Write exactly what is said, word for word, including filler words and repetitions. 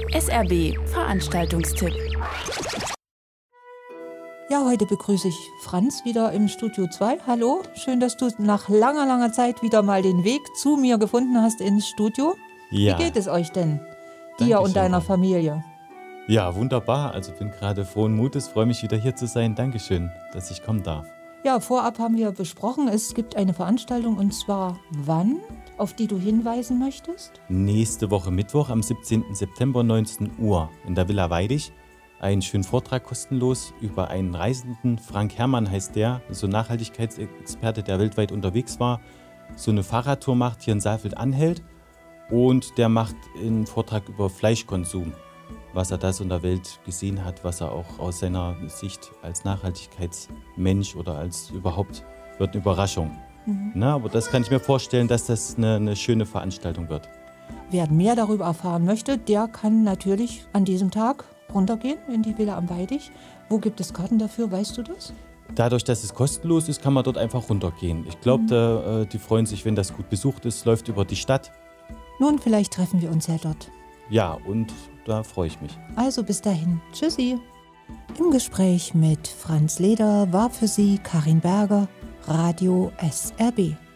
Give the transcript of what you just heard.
S R B Veranstaltungstipp. Ja, heute begrüße ich Franz wieder im Studio zwei. Hallo, schön, dass du nach langer, langer Zeit wieder mal den Weg zu mir gefunden hast ins Studio. Ja. Wie geht es euch denn, dir Dankeschön. und deiner Familie? Ja, wunderbar. Also bin gerade frohen Mutes, freue mich wieder hier zu sein. Dankeschön, dass ich kommen darf. Ja, vorab haben wir besprochen, es gibt eine Veranstaltung und zwar wann, auf die du hinweisen möchtest? Nächste Woche Mittwoch am siebzehnten September neunzehn Uhr in der Villa Weidig. Einen schönen Vortrag kostenlos über einen Reisenden, Frank Herrmann heißt der, so ein Nachhaltigkeitsexperte, der weltweit unterwegs war, so eine Fahrradtour macht, hier in Saalfeld-Anhalt und der macht einen Vortrag über Fleischkonsum, was er da so in der Welt gesehen hat, was er auch aus seiner Sicht als Nachhaltigkeitsmensch oder als überhaupt, wird eine Überraschung. Mhm. Na, aber das kann ich mir vorstellen, dass das eine, eine schöne Veranstaltung wird. Wer mehr darüber erfahren möchte, der kann natürlich an diesem Tag runtergehen in die Villa am Weidig. Wo gibt es Karten dafür, weißt du das? Dadurch, dass es kostenlos ist, kann man dort einfach runtergehen. Ich glaube, mhm. die freuen sich, wenn das gut besucht ist, läuft über die Stadt. Nun, vielleicht treffen wir uns ja dort. Ja, und da freue ich mich. Also bis dahin. Tschüssi. Im Gespräch mit Franz Leder war für Sie Karin Berger, Radio S R B.